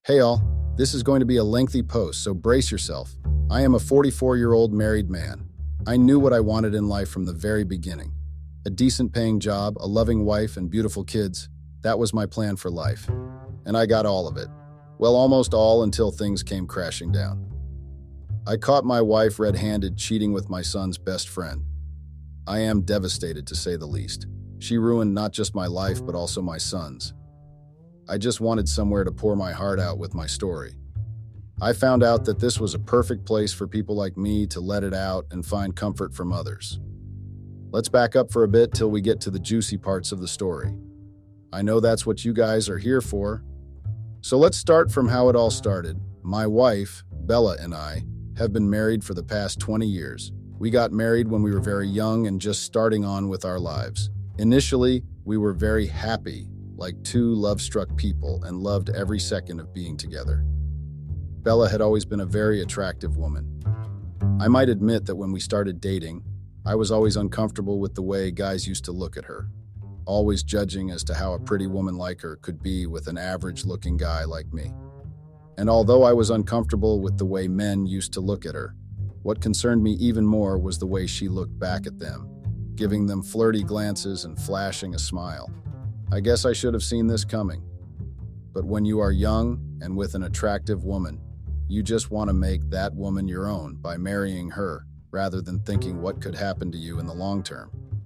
Hey all, this is going to be a lengthy post, so brace yourself. I am a 44-year-old married man. I knew what I wanted in life from the very beginning. A decent paying job, a loving wife, and beautiful kids. That was my plan for life. And I got all of it. Well, almost all until things came crashing down. I caught my wife red-handed cheating with my son's best friend. I am devastated, to say the least. She ruined not just my life, but also my son's. I just wanted somewhere to pour my heart out with my story. I found out that this was a perfect place for people like me to let it out and find comfort from others. Let's back up for a bit till we get to the juicy parts of the story. I know that's what you guys are here for. So let's start from how it all started. My wife, Bella, and I have been married for the past 20 years. We got married when we were very young and just starting on with our lives. Initially, we were very happy, like two love-struck people, and loved every second of being together. Bella had always been a very attractive woman. I might admit that when we started dating, I was always uncomfortable with the way guys used to look at her, always judging as to how a pretty woman like her could be with an average-looking guy like me. And although I was uncomfortable with the way men used to look at her, what concerned me even more was the way she looked back at them, giving them flirty glances and flashing a smile. I guess I should have seen this coming. But when you are young and with an attractive woman, you just want to make that woman your own by marrying her, rather than thinking what could happen to you in the long term.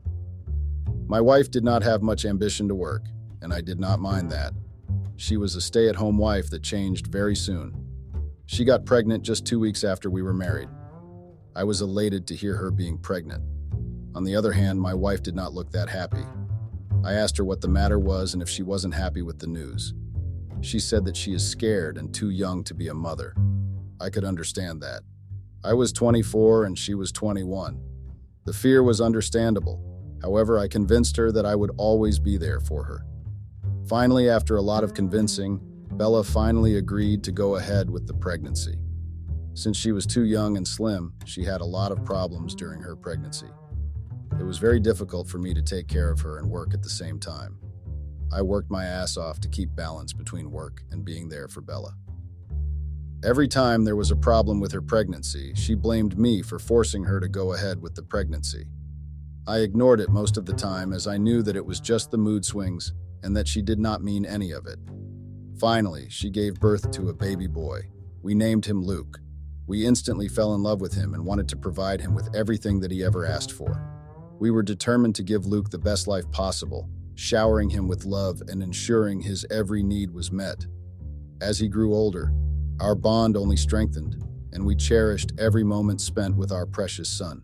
My wife did not have much ambition to work, and I did not mind that. She was a stay-at-home wife that changed very soon. She got pregnant just 2 weeks after we were married. I was elated to hear her being pregnant. On the other hand, my wife did not look that happy. I asked her what the matter was and if she wasn't happy with the news. She said that she is scared and too young to be a mother. I could understand that. I was 24 and she was 21. The fear was understandable. However, I convinced her that I would always be there for her. Finally, after a lot of convincing, Bella finally agreed to go ahead with the pregnancy. Since she was too young and slim, she had a lot of problems during her pregnancy. It was very difficult for me to take care of her and work at the same time. I worked my ass off to keep balance between work and being there for Bella. Every time there was a problem with her pregnancy, she blamed me for forcing her to go ahead with the pregnancy. I ignored it most of the time as I knew that it was just the mood swings and that she did not mean any of it. Finally, she gave birth to a baby boy. We named him Luke. We instantly fell in love with him and wanted to provide him with everything that he ever asked for. We were determined to give Luke the best life possible, showering him with love and ensuring his every need was met. As he grew older, our bond only strengthened, and we cherished every moment spent with our precious son.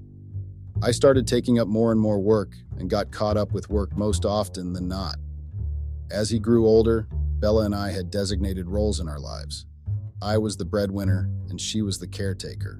I started taking up more and more work and got caught up with work most often than not. As he grew older, Bella and I had designated roles in our lives. I was the breadwinner, and she was the caretaker.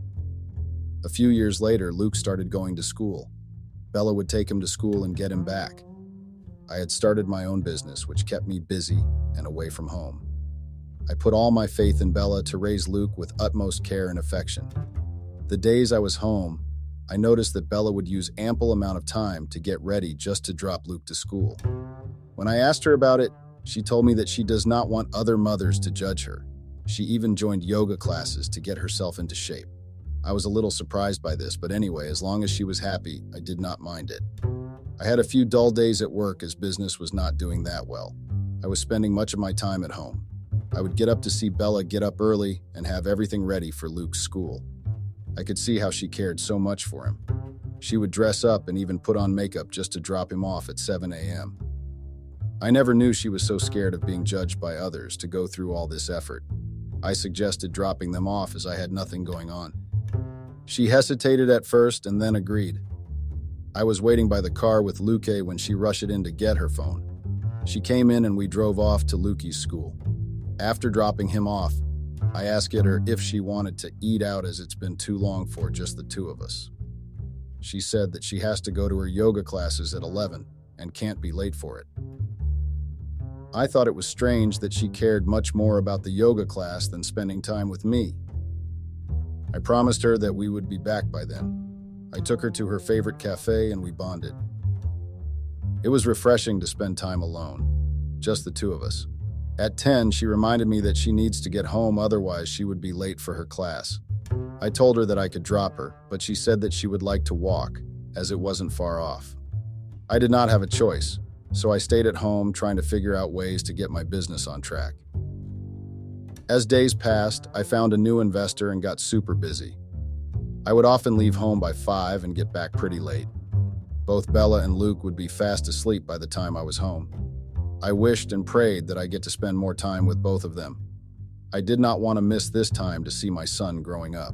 A few years later, Luke started going to school. Bella would take him to school and get him back. I had started my own business, which kept me busy and away from home. I put all my faith in Bella to raise Luke with utmost care and affection. The days I was home, I noticed that Bella would use ample amount of time to get ready just to drop Luke to school. When I asked her about it, she told me that she does not want other mothers to judge her. She even joined yoga classes to get herself into shape. I was a little surprised by this, but anyway, as long as she was happy, I did not mind it. I had a few dull days at work as business was not doing that well. I was spending much of my time at home. I would get up to see Bella get up early and have everything ready for Luke's school. I could see how she cared so much for him. She would dress up and even put on makeup just to drop him off at 7 a.m. I never knew she was so scared of being judged by others to go through all this effort. I suggested dropping them off as I had nothing going on. She hesitated at first and then agreed. I was waiting by the car with Luke when she rushed in to get her phone. She came in and we drove off to Lukey's school. After dropping him off, I asked her if she wanted to eat out as it's been too long for just the two of us. She said that she has to go to her yoga classes at 11 and can't be late for it. I thought it was strange that she cared much more about the yoga class than spending time with me. I promised her that we would be back by then. I took her to her favorite cafe and we bonded. It was refreshing to spend time alone, just the two of us. At 10, she reminded me that she needs to get home, otherwise she would be late for her class. I told her that I could drop her, but she said that she would like to walk, as it wasn't far off. I did not have a choice, so I stayed at home trying to figure out ways to get my business on track. As days passed, I found a new investor and got super busy. I would often leave home by 5 and get back pretty late. Both Bella and Luke would be fast asleep by the time I was home. I wished and prayed that I get to spend more time with both of them. I did not want to miss this time to see my son growing up.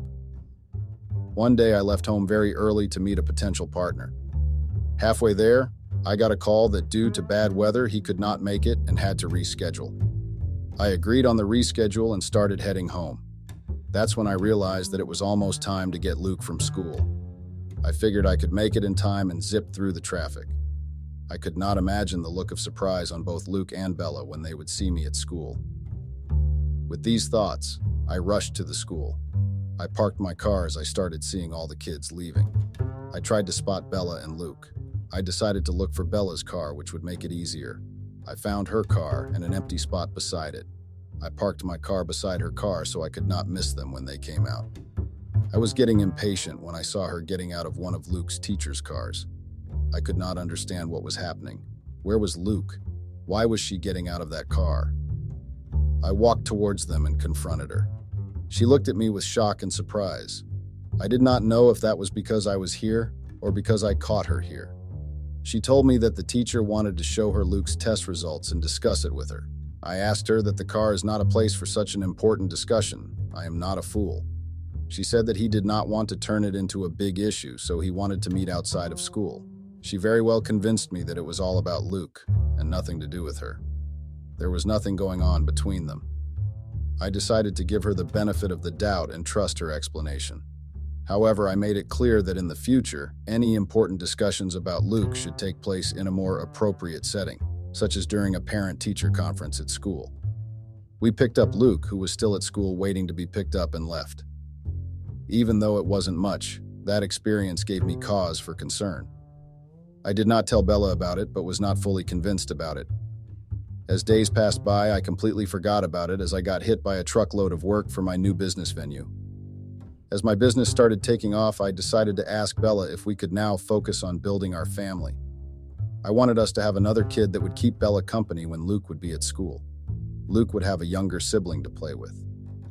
One day I left home very early to meet a potential partner. Halfway there, I got a call that due to bad weather, he could not make it and had to reschedule. I agreed on the reschedule and started heading home. That's when I realized that it was almost time to get Luke from school. I figured I could make it in time and zip through the traffic. I could not imagine the look of surprise on both Luke and Bella when they would see me at school. With these thoughts, I rushed to the school. I parked my car as I started seeing all the kids leaving. I tried to spot Bella and Luke. I decided to look for Bella's car, which would make it easier. I found her car and an empty spot beside it. I parked my car beside her car so I could not miss them when they came out. I was getting impatient when I saw her getting out of one of Luke's teacher's cars. I could not understand what was happening. Where was Luke? Why was she getting out of that car? I walked towards them and confronted her. She looked at me with shock and surprise. I did not know if that was because I was here or because I caught her here. She told me that the teacher wanted to show her Luke's test results and discuss it with her. I asked her that the car is not a place for such an important discussion. I am not a fool. She said that he did not want to turn it into a big issue, so he wanted to meet outside of school. She very well convinced me that it was all about Luke and nothing to do with her. There was nothing going on between them. I decided to give her the benefit of the doubt and trust her explanation. However, I made it clear that in the future, any important discussions about Luke should take place in a more appropriate setting, such as during a parent-teacher conference at school. We picked up Luke, who was still at school waiting to be picked up, and left. Even though it wasn't much, that experience gave me cause for concern. I did not tell Bella about it, but was not fully convinced about it. As days passed by, I completely forgot about it as I got hit by a truckload of work for my new business venue. As my business started taking off, I decided to ask Bella if we could now focus on building our family. I wanted us to have another kid that would keep Bella company when Luke would be at school. Luke would have a younger sibling to play with.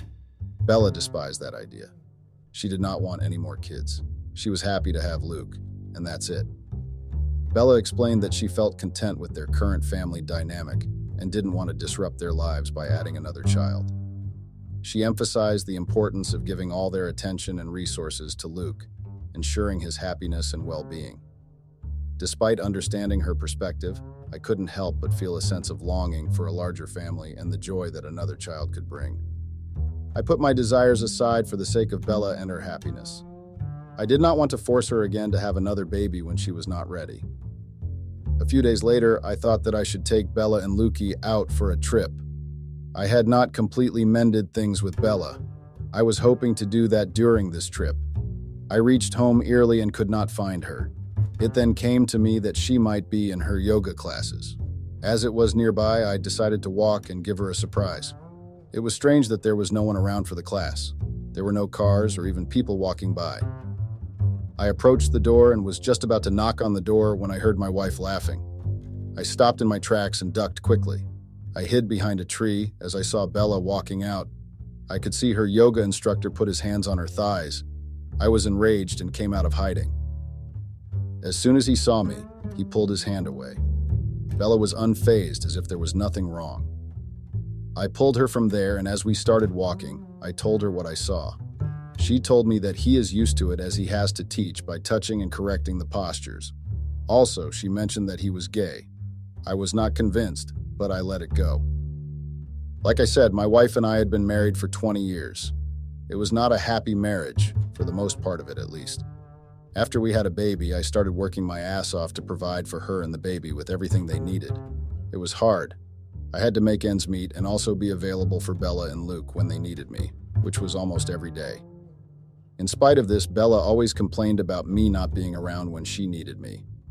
Bella despised that idea. She did not want any more kids. She was happy to have Luke, and that's it. Bella explained that she felt content with their current family dynamic and didn't want to disrupt their lives by adding another child. She emphasized the importance of giving all their attention and resources to Luke, ensuring his happiness and well-being. Despite understanding her perspective, I couldn't help but feel a sense of longing for a larger family and the joy that another child could bring. I put my desires aside for the sake of Bella and her happiness. I did not want to force her again to have another baby when she was not ready. A few days later, I thought that I should take Bella and Lukey out for a trip. I had not completely mended things with Bella. I was hoping to do that during this trip. I reached home early and could not find her. It then came to me that she might be in her yoga classes. As it was nearby, I decided to walk and give her a surprise. It was strange that there was no one around for the class. There were no cars or even people walking by. I approached the door and was just about to knock on the door when I heard my wife laughing. I stopped in my tracks and ducked quickly. I hid behind a tree as I saw Bella walking out. I could see her yoga instructor put his hands on her thighs. I was enraged and came out of hiding. As soon as he saw me, he pulled his hand away. Bella was unfazed, as if there was nothing wrong. I pulled her from there, and as we started walking, I told her what I saw. She told me that he is used to it as he has to teach by touching and correcting the postures. Also, she mentioned that he was gay. I was not convinced, but I let it go. Like I said, my wife and I had been married for 20 years. It was not a happy marriage, for the most part of it at least. After we had a baby, I started working my ass off to provide for her and the baby with everything they needed. It was hard. I had to make ends meet and also be available for Bella and Luke when they needed me, which was almost every day. In spite of this, Bella always complained about me not being around when she needed me.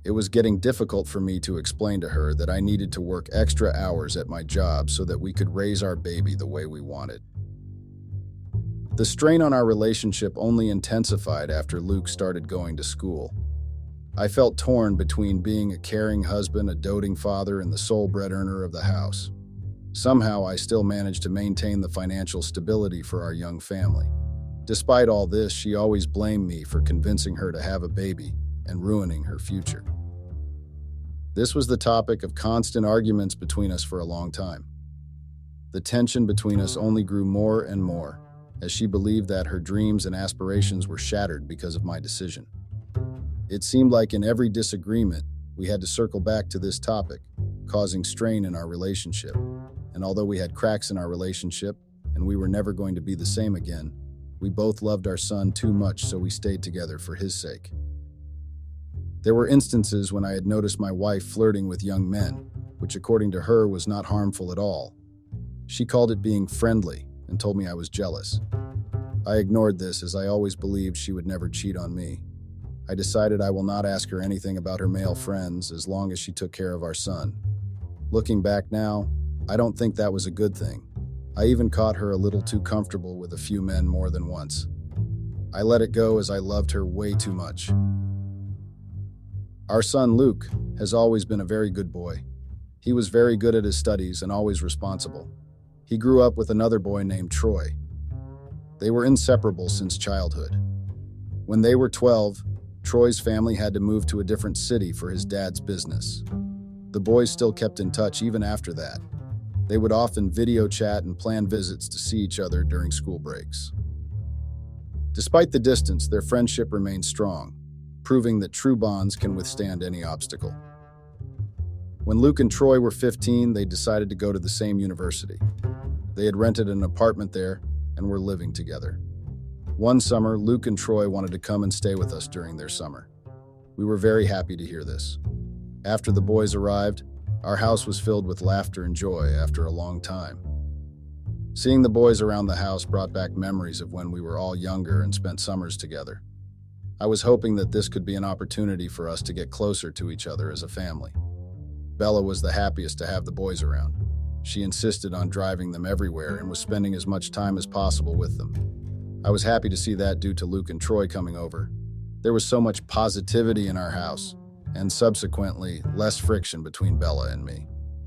It was getting difficult for me to explain to her that I needed to work extra hours at my job so that we could raise our baby the way we wanted. The strain on our relationship only intensified after Luke started going to school. I felt torn between being a caring husband, a doting father, and the sole bread earner of the house. Somehow, I still managed to maintain the financial stability for our young family. Despite all this, she always blamed me for convincing her to have a baby and ruining her future. This was the topic of constant arguments between us for a long time. The tension between us only grew more and more, as she believed that her dreams and aspirations were shattered because of my decision. It seemed like in every disagreement, we had to circle back to this topic, causing strain in our relationship. And although we had cracks in our relationship, and we were never going to be the same again, we both loved our son too much, so we stayed together for his sake. There were instances when I had noticed my wife flirting with young men, which according to her was not harmful at all. She called it being friendly and told me I was jealous. I ignored this as I always believed she would never cheat on me. I decided I will not ask her anything about her male friends as long as she took care of our son. Looking back now, I don't think that was a good thing. I even caught her a little too comfortable with a few men more than once. I let it go as I loved her way too much. Our son Luke has always been a very good boy. He was very good at his studies and always responsible. He grew up with another boy named Troy. They were inseparable since childhood. When they were 12, Troy's family had to move to a different city for his dad's business. The boys still kept in touch even after that. They would often video chat and plan visits to see each other during school breaks. Despite the distance, their friendship remained strong, proving that true bonds can withstand any obstacle. When Luke and Troy were 15, they decided to go to the same university. They had rented an apartment there and were living together. One summer, Luke and Troy wanted to come and stay with us during their summer. We were very happy to hear this. After the boys arrived, our house was filled with laughter and joy after a long time. Seeing the boys around the house brought back memories of when we were all younger and spent summers together. I was hoping that this could be an opportunity for us to get closer to each other as a family. Bella was the happiest to have the boys around. She insisted on driving them everywhere and was spending as much time as possible with them. I was happy to see that due to Luke and Troy coming over. There was so much positivity in our house, and subsequently, less friction between Bella and me.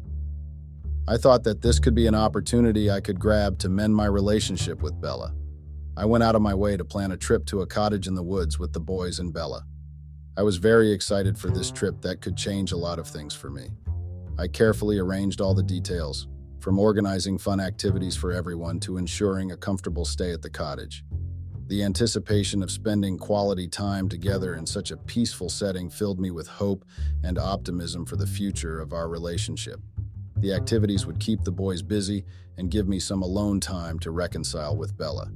I thought that this could be an opportunity I could grab to mend my relationship with Bella. I went out of my way to plan a trip to a cottage in the woods with the boys and Bella. I was very excited for this trip that could change a lot of things for me. I carefully arranged all the details, from organizing fun activities for everyone to ensuring a comfortable stay at the cottage. The anticipation of spending quality time together in such a peaceful setting filled me with hope and optimism for the future of our relationship. The activities would keep the boys busy and give me some alone time to reconcile with Bella.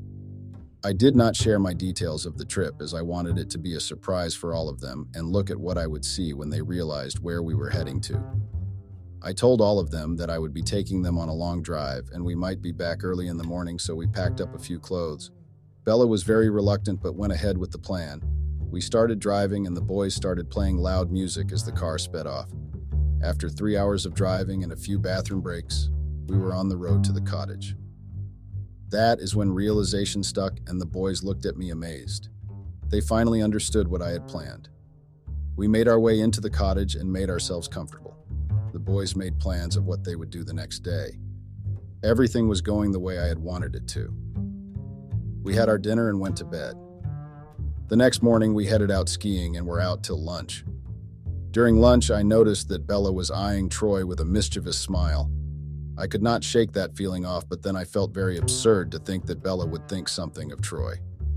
I did not share my details of the trip as I wanted it to be a surprise for all of them and look at what I would see when they realized where we were heading to. I told all of them that I would be taking them on a long drive and we might be back early in the morning, so we packed up a few clothes. Bella was very reluctant but went ahead with the plan. We started driving and the boys started playing loud music as the car sped off. After 3 hours of driving and a few bathroom breaks, we were on the road to the cottage. That is when realization stuck and the boys looked at me amazed. They finally understood what I had planned. We made our way into the cottage and made ourselves comfortable. The boys made plans of what they would do the next day. Everything was going the way I had wanted it to. We had our dinner and went to bed. The next morning, we headed out skiing and were out till lunch. During lunch, I noticed that Bella was eyeing Troy with a mischievous smile. I could not shake that feeling off, but then I felt very absurd to think that Bella would think something of Troy.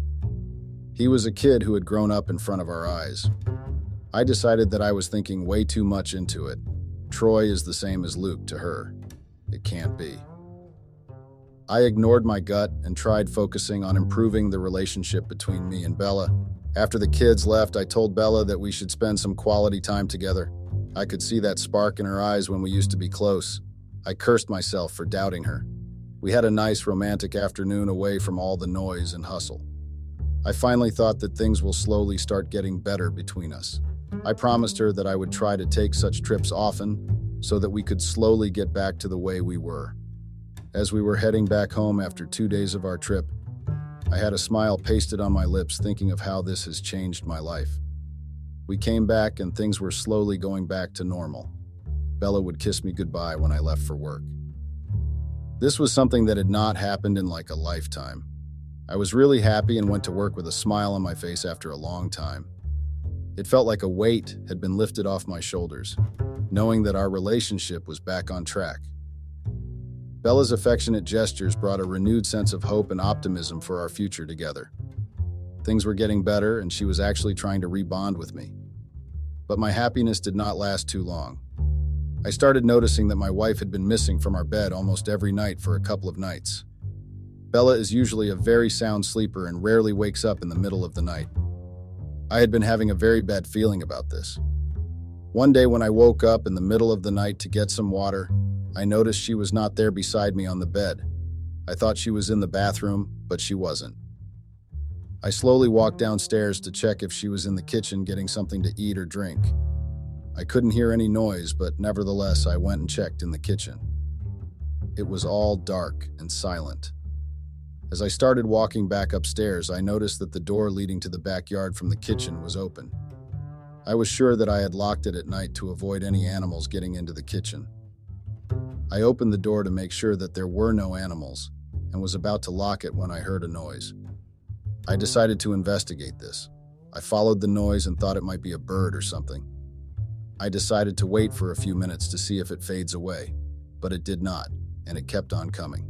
He was a kid who had grown up in front of our eyes. I decided that I was thinking way too much into it. Troy is the same as Luke to her. It can't be. I ignored my gut and tried focusing on improving the relationship between me and Bella. After the kids left, I told Bella that we should spend some quality time together. I could see that spark in her eyes when we used to be close. I cursed myself for doubting her. We had a nice romantic afternoon away from all the noise and hustle. I finally thought that things will slowly start getting better between us. I promised her that I would try to take such trips often so that we could slowly get back to the way we were. As we were heading back home after 2 days of our trip, I had a smile pasted on my lips thinking of how this has changed my life. We came back and things were slowly going back to normal. Bella would kiss me goodbye when I left for work. This was something that had not happened in like a lifetime. I was really happy and went to work with a smile on my face after a long time. It felt like a weight had been lifted off my shoulders, knowing that our relationship was back on track. Bella's affectionate gestures brought a renewed sense of hope and optimism for our future together. Things were getting better, and she was actually trying to rebond with me. But my happiness did not last too long. I started noticing that my wife had been missing from our bed almost every night for a couple of nights. Bella is usually a very sound sleeper and rarely wakes up in the middle of the night. I had been having a very bad feeling about this. One day when I woke up in the middle of the night to get some water, I noticed she was not there beside me on the bed. I thought she was in the bathroom, but she wasn't. I slowly walked downstairs to check if she was in the kitchen getting something to eat or drink. I couldn't hear any noise, but nevertheless, I went and checked in the kitchen. It was all dark and silent. As I started walking back upstairs, I noticed that the door leading to the backyard from the kitchen was open. I was sure that I had locked it at night to avoid any animals getting into the kitchen. I opened the door to make sure that there were no animals and was about to lock it when I heard a noise. I decided to investigate this. I followed the noise and thought it might be a bird or something. I decided to wait for a few minutes to see if it fades away, but it did not, and it kept on coming.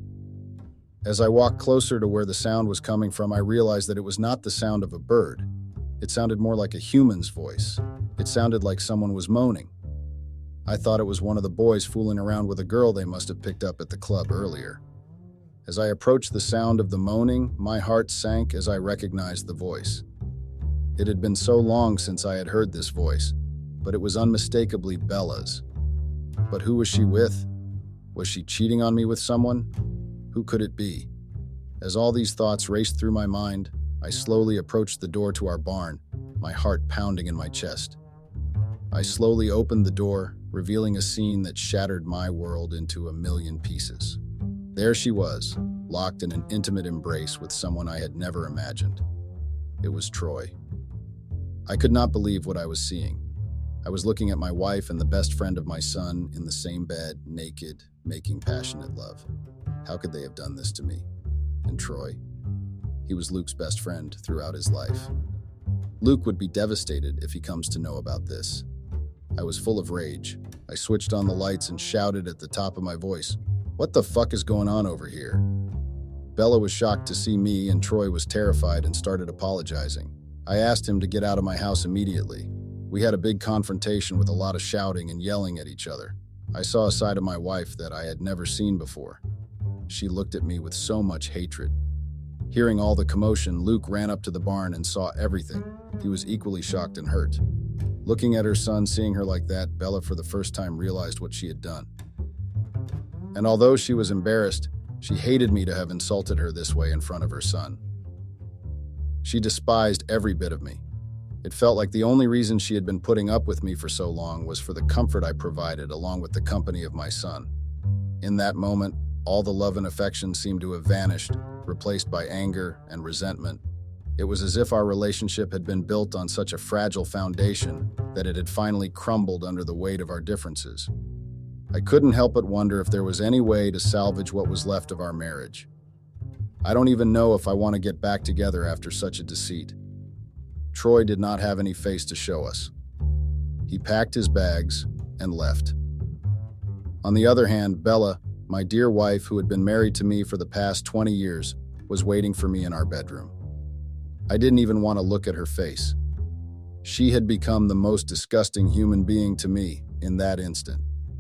As I walked closer to where the sound was coming from, I realized that it was not the sound of a bird. It sounded more like a human's voice. It sounded like someone was moaning. I thought it was one of the boys fooling around with a girl they must have picked up at the club earlier. As I approached the sound of the moaning, my heart sank as I recognized the voice. It had been so long since I had heard this voice, but it was unmistakably Bella's. But who was she with? Was she cheating on me with someone? Who could it be? As all these thoughts raced through my mind, I slowly approached the door to our barn, my heart pounding in my chest. I slowly opened the door, revealing a scene that shattered my world into a million pieces. There she was, locked in an intimate embrace with someone I had never imagined. It was Troy. I could not believe what I was seeing. I was looking at my wife and the best friend of my son in the same bed, naked, making passionate love. How could they have done this to me? And Troy? He was Luke's best friend throughout his life. Luke would be devastated if he comes to know about this. I was full of rage. I switched on the lights and shouted at the top of my voice, "What the fuck is going on over here?" Bella was shocked to see me, and Troy was terrified and started apologizing. I asked him to get out of my house immediately. We had a big confrontation with a lot of shouting and yelling at each other. I saw a side of my wife that I had never seen before. She looked at me with so much hatred. Hearing all the commotion, Luke ran up to the barn and saw everything. He was equally shocked and hurt. Looking at her son, seeing her like that, Bella for the first time realized what she had done. And although she was embarrassed, she hated me to have insulted her this way in front of her son. She despised every bit of me. It felt like the only reason she had been putting up with me for so long was for the comfort I provided along with the company of my son. In that moment, all the love and affection seemed to have vanished, replaced by anger and resentment. It was as if our relationship had been built on such a fragile foundation that it had finally crumbled under the weight of our differences. I couldn't help but wonder if there was any way to salvage what was left of our marriage. I don't even know if I want to get back together after such a deceit. Troy did not have any face to show us. He packed his bags and left. On the other hand, Bella, my dear wife who had been married to me for the past 20 years, was waiting for me in our bedroom. I didn't even want to look at her face. She had become the most disgusting human being to me in that instant.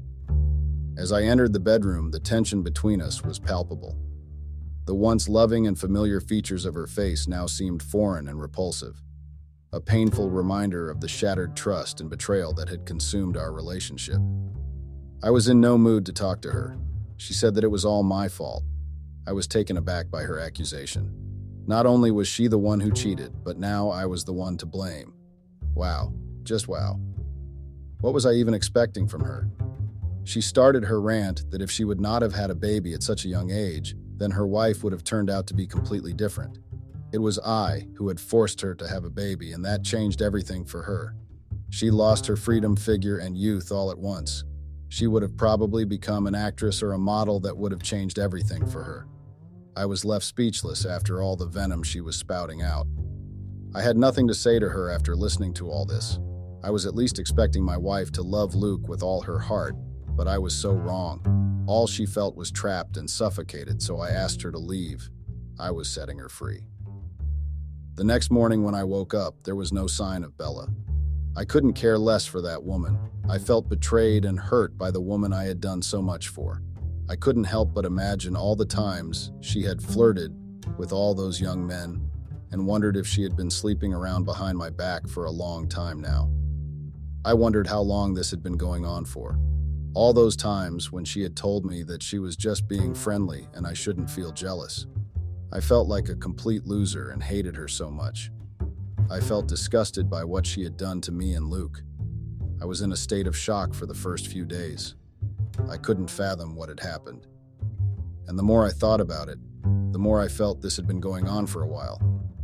As I entered the bedroom, the tension between us was palpable. The once loving and familiar features of her face now seemed foreign and repulsive, a painful reminder of the shattered trust and betrayal that had consumed our relationship. I was in no mood to talk to her. She said that it was all my fault. I was taken aback by her accusation. Not only was she the one who cheated, but now I was the one to blame. Wow, Just wow. What was I even expecting from her? She started her rant that if she would not have had a baby at such a young age, then her wife would have turned out to be completely different. It was I who had forced her to have a baby, and that changed everything for her. She lost her freedom, figure, and youth all at once. She would have probably become an actress or a model that would have changed everything for her. I was left speechless after all the venom she was spouting out. I had nothing to say to her after listening to all this. I was at least expecting my wife to love Luke with all her heart, but I was so wrong. All she felt was trapped and suffocated, so I asked her to leave. I was setting her free. The next morning when I woke up, there was no sign of Bella. I couldn't care less for that woman. I felt betrayed and hurt by the woman I had done so much for. I couldn't help but imagine all the times she had flirted with all those young men and wondered if she had been sleeping around behind my back for a long time now. I wondered how long this had been going on for. All those times when she had told me that she was just being friendly and I shouldn't feel jealous. I felt like a complete loser and hated her so much. I felt disgusted by what she had done to me and Luke. I was in a state of shock for the first few days. I couldn't fathom what had happened. And the more I thought about it, the more I felt this had been going on for a while.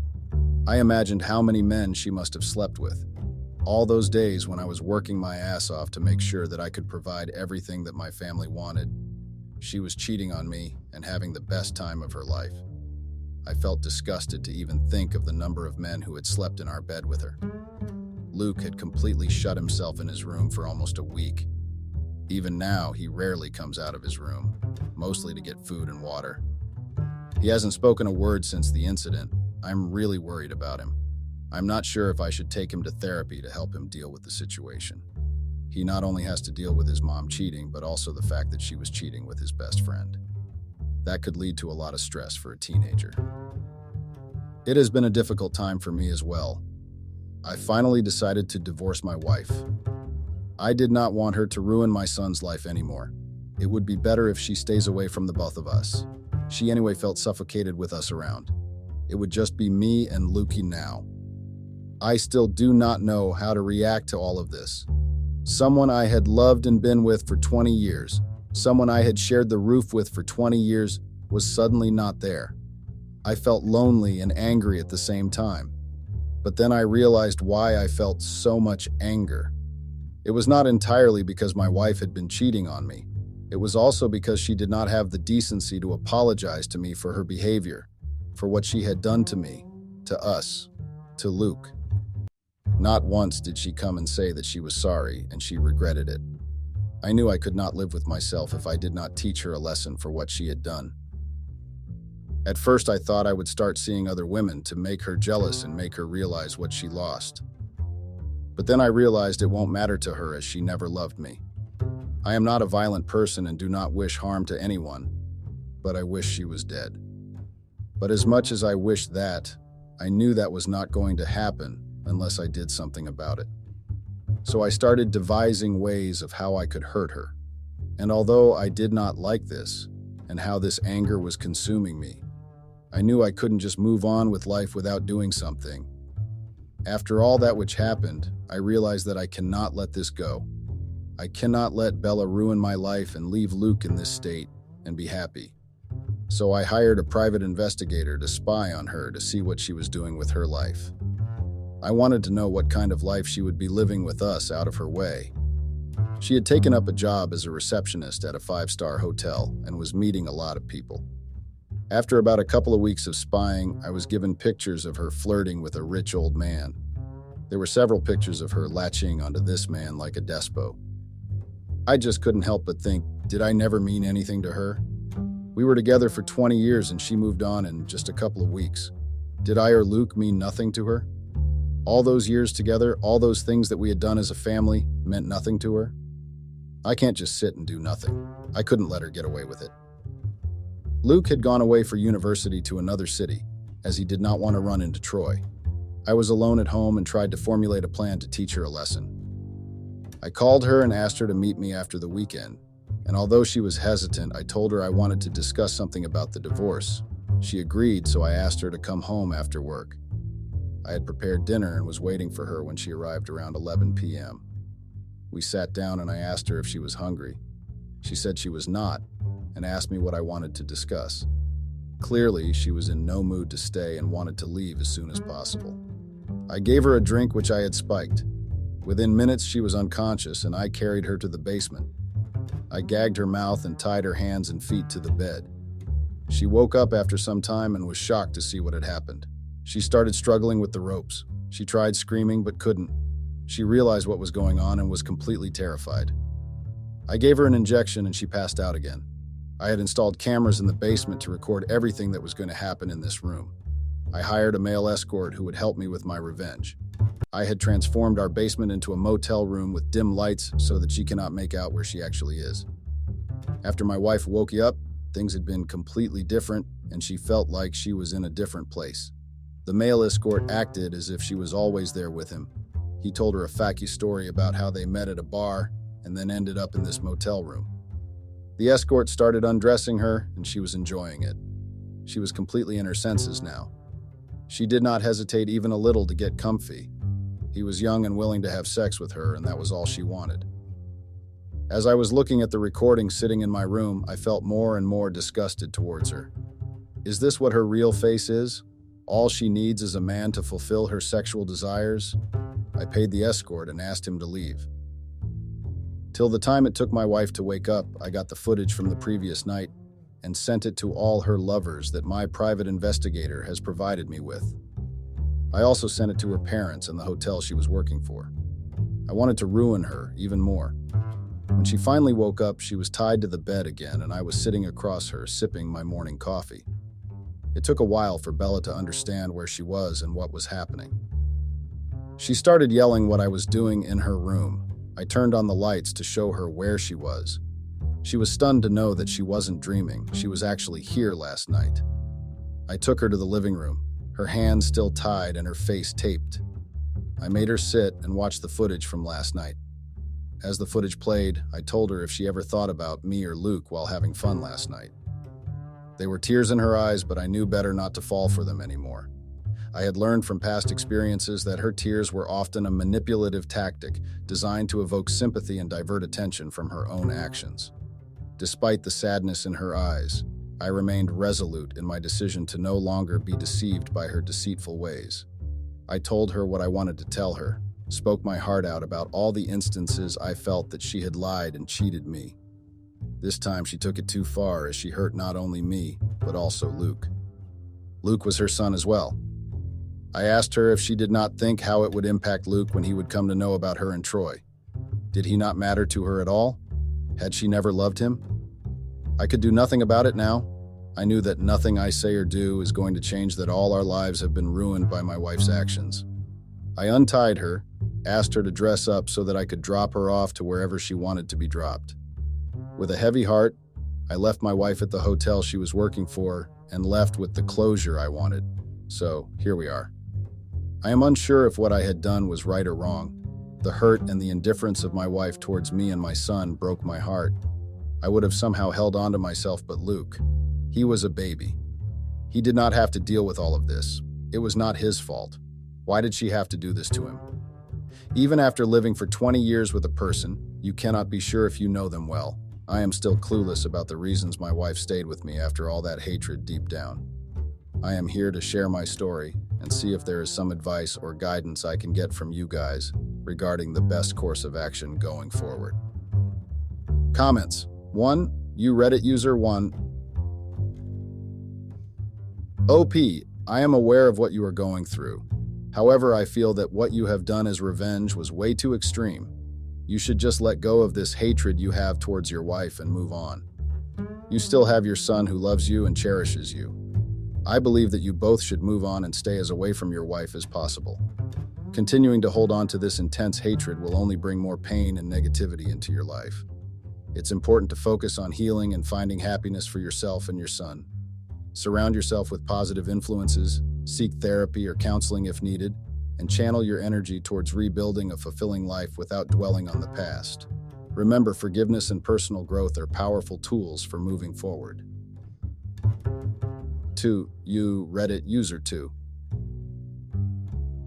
I imagined how many men she must have slept with. All those days when I was working my ass off to make sure that I could provide everything that my family wanted, she was cheating on me and having the best time of her life. I felt disgusted to even think of the number of men who had slept in our bed with her. Luke had completely shut himself in his room for almost a week. Even now, he rarely comes out of his room, mostly to get food and water. He hasn't spoken a word since the incident. I'm really worried about him. I'm not sure if I should take him to therapy to help him deal with the situation. He not only has to deal with his mom cheating, but also the fact that she was cheating with his best friend. That could lead to a lot of stress for a teenager. It has been a difficult time for me as well. I finally decided to divorce my wife. I did not want her to ruin my son's life anymore. It would be better if she stays away from the both of us. She anyway felt suffocated with us around. It would just be me and Lukey now. I still do not know how to react to all of this. Someone I had loved and been with for 20 years, someone I had shared the roof with for 20 years, was suddenly not there. I felt lonely and angry at the same time. But then I realized why I felt so much anger. It was not entirely because my wife had been cheating on me. It was also because she did not have the decency to apologize to me for her behavior, for what she had done to me, to us, to Luke. Not once did she come and say that she was sorry and she regretted it. I knew I could not live with myself if I did not teach her a lesson for what she had done. At first, I thought I would start seeing other women to make her jealous and make her realize what she lost. But then I realized it won't matter to her as she never loved me. I am not a violent person and do not wish harm to anyone, but I wish she was dead. But as much as I wished that, I knew that was not going to happen unless I did something about it. So I started devising ways of how I could hurt her. And although I did not like this, and how this anger was consuming me, I knew I couldn't just move on with life without doing something. After all that which happened, I realized that I cannot let this go. I cannot let Bella ruin my life and leave Luke in this state and be happy. So I hired a private investigator to spy on her to see what she was doing with her life. I wanted to know what kind of life she would be living with us out of her way. She had taken up a job as a receptionist at a 5-star hotel and was meeting a lot of people. After about a couple of weeks of spying, I was given pictures of her flirting with a rich old man. There were several pictures of her latching onto this man like a despo. I just couldn't help but think, did I never mean anything to her? We were together for 20 years and she moved on in just a couple of weeks. Did I or Luke mean nothing to her? All those years together, all those things that we had done as a family, meant nothing to her? I can't just sit and do nothing. I couldn't let her get away with it. Luke had gone away for university to another city, as he did not want to run into Troy. I was alone at home and tried to formulate a plan to teach her a lesson. I called her and asked her to meet me after the weekend, and although she was hesitant, I told her I wanted to discuss something about the divorce. She agreed, so I asked her to come home after work. I had prepared dinner and was waiting for her when she arrived around 11 p.m. We sat down and I asked her if she was hungry. She said she was not and asked me what I wanted to discuss. Clearly, she was in no mood to stay and wanted to leave as soon as possible. I gave her a drink which I had spiked. Within minutes, she was unconscious and I carried her to the basement. I gagged her mouth and tied her hands and feet to the bed. She woke up after some time and was shocked to see what had happened. She started struggling with the ropes. She tried screaming but couldn't. She realized what was going on and was completely terrified. I gave her an injection and she passed out again. I had installed cameras in the basement to record everything that was going to happen in this room. I hired a male escort who would help me with my revenge. I had transformed our basement into a motel room with dim lights so that she cannot make out where she actually is. After my wife woke up, things had been completely different and she felt like she was in a different place. The male escort acted as if she was always there with him. He told her a facky story about how they met at a bar and then ended up in this motel room. The escort started undressing her, and she was enjoying it. She was completely in her senses now. She did not hesitate even a little to get comfy. He was young and willing to have sex with her, and that was all she wanted. As I was looking at the recording sitting in my room, I felt more and more disgusted towards her. Is this what her real face is? All she needs is a man to fulfill her sexual desires? I paid the escort and asked him to leave. Till the time it took my wife to wake up, I got the footage from the previous night and sent it to all her lovers that my private investigator has provided me with. I also sent it to her parents and the hotel she was working for. I wanted to ruin her even more. When she finally woke up, she was tied to the bed again and I was sitting across her, sipping my morning coffee. It took a while for Bella to understand where she was and what was happening. She started yelling what I was doing in her room. I turned on the lights to show her where she was. She was stunned to know that she wasn't dreaming. She was actually here last night. I took her to the living room, her hands still tied and her face taped. I made her sit and watch the footage from last night. As the footage played, I told her if she ever thought about me or Luke while having fun last night. There were tears in her eyes, but I knew better not to fall for them anymore. I had learned from past experiences that her tears were often a manipulative tactic designed to evoke sympathy and divert attention from her own actions. Despite the sadness in her eyes, I remained resolute in my decision to no longer be deceived by her deceitful ways. I told her what I wanted to tell her, spoke my heart out about all the instances I felt that she had lied and cheated me. This time she took it too far as she hurt not only me, but also Luke. Luke was her son as well. I asked her if she did not think how it would impact Luke when he would come to know about her and Troy. Did he not matter to her at all? Had she never loved him? I could do nothing about it now. I knew that nothing I say or do is going to change that all our lives have been ruined by my wife's actions. I untied her, asked her to dress up so that I could drop her off to wherever she wanted to be dropped. With a heavy heart, I left my wife at the hotel she was working for and left with the closure I wanted. So, here we are. I am unsure if what I had done was right or wrong. The hurt and the indifference of my wife towards me and my son broke my heart. I would have somehow held on to myself, but Luke, he was a baby. He did not have to deal with all of this. It was not his fault. Why did she have to do this to him? Even after living for 20 years with a person, you cannot be sure if you know them well. I am still clueless about the reasons my wife stayed with me after all that hatred deep down. I am here to share my story and see if there is some advice or guidance I can get from you guys regarding the best course of action going forward. Comments. 1. You Reddit user 1. OP, I am aware of what you are going through. However, I feel that what you have done as revenge was way too extreme. You should just let go of this hatred you have towards your wife and move on. You still have your son who loves you and cherishes you. I believe that you both should move on and stay as away from your wife as possible. Continuing to hold on to this intense hatred will only bring more pain and negativity into your life. It's important to focus on healing and finding happiness for yourself and your son. Surround yourself with positive influences, seek therapy or counseling if needed, and channel your energy towards rebuilding a fulfilling life without dwelling on the past. Remember, forgiveness and personal growth are powerful tools for moving forward. 2. You Reddit user 2.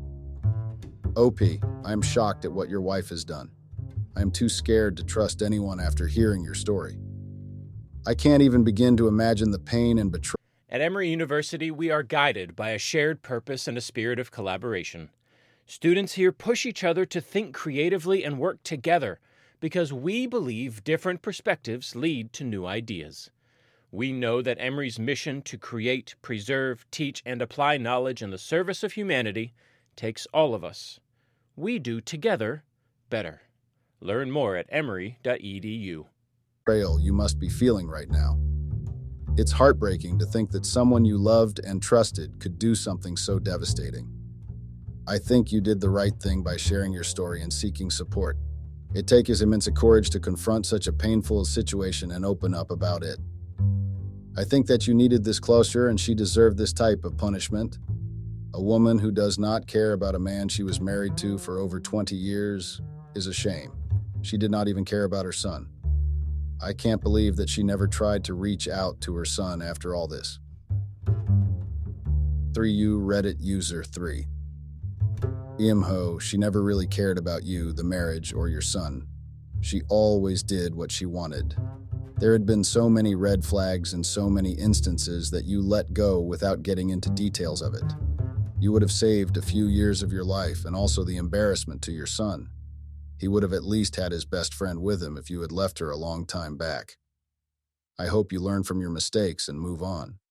OP, I am shocked at what your wife has done. I am too scared to trust anyone after hearing your story. I can't even begin to imagine the pain and betrayal. At Emory University, we are guided by a shared purpose and a spirit of collaboration. Students here push each other to think creatively and work together because we believe different perspectives lead to new ideas. We know that Emory's mission to create, preserve, teach, and apply knowledge in the service of humanity takes all of us. We do together better. Learn more at emory.edu. You must be feeling right now. It's heartbreaking to think that someone you loved and trusted could do something so devastating. I think you did the right thing by sharing your story and seeking support. It takes immense courage to confront such a painful situation and open up about it. I think that you needed this closure and she deserved this type of punishment. A woman who does not care about a man she was married to for over 20 years is a shame. She did not even care about her son. I can't believe that she never tried to reach out to her son after all this. 3U Reddit user 3. Imho, she never really cared about you, the marriage, or your son. She always did what she wanted. There had been so many red flags and so many instances that you let go without getting into details of it. You would have saved a few years of your life and also the embarrassment to your son. He would have at least had his best friend with him if you had left her a long time back. I hope you learn from your mistakes and move on.